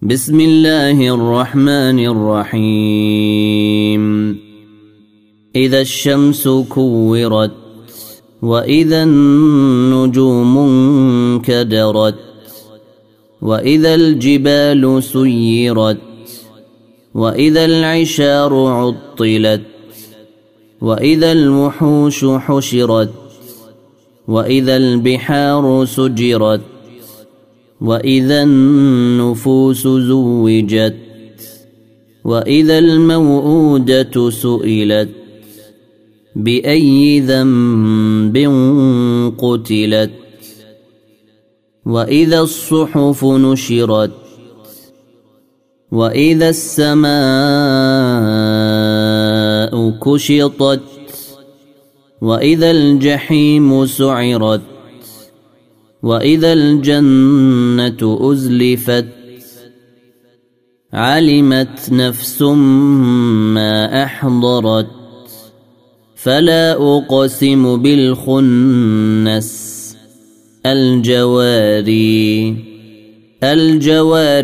بسم الله الرحمن الرحيم. إذا الشمس كورت وإذا النجوم انكدرت وإذا الجبال سيرت وإذا العشار عطلت وإذا الوحوش حشرت وإذا البحار سجرت وإذا النفوس زوجت وإذا الموءودة سئلت بأي ذنب قتلت وإذا الصحف نشرت وإذا السماء كشطت وإذا الجحيم سعرت وإذا الجنة أزلفت علمت نفس ما أحضرت فلا أقسم بالخنس الجوار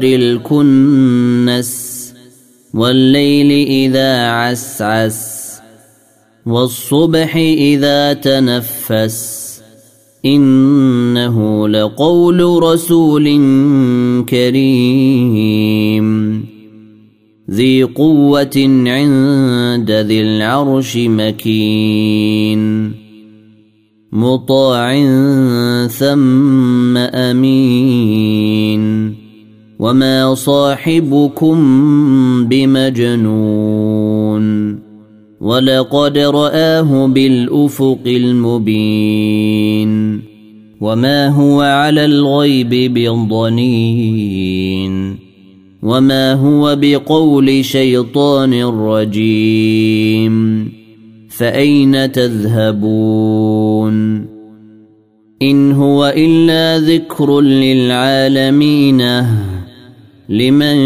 الكنس والليل إذا عسعس والصبح إذا تنفس إنه لقول رسول كريم ذي قوة عند ذي العرش مكين مطاع ثم أمين وما صاحبكم بمجنون ولقد رآه بالأفق المبين وما هو على الغيب بضنين وما هو بقول شيطان رجيم فأين تذهبون إن هو إلا ذكر للعالمين لمن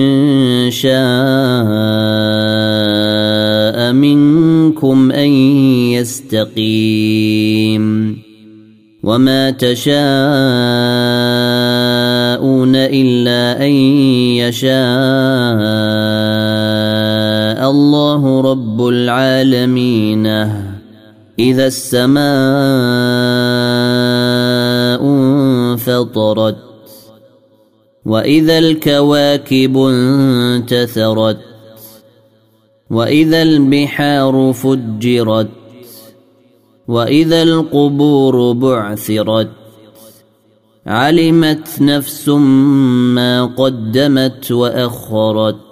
شاء منكم أن يستقيم وما تشاءون إلا أن يشاء الله رب العالمين إذا السماء انفطرت وإذا الكواكب انتثرت وإذا البحار فجرت وإذا القبور بعثرت علمت نفس ما قدمت وأخرت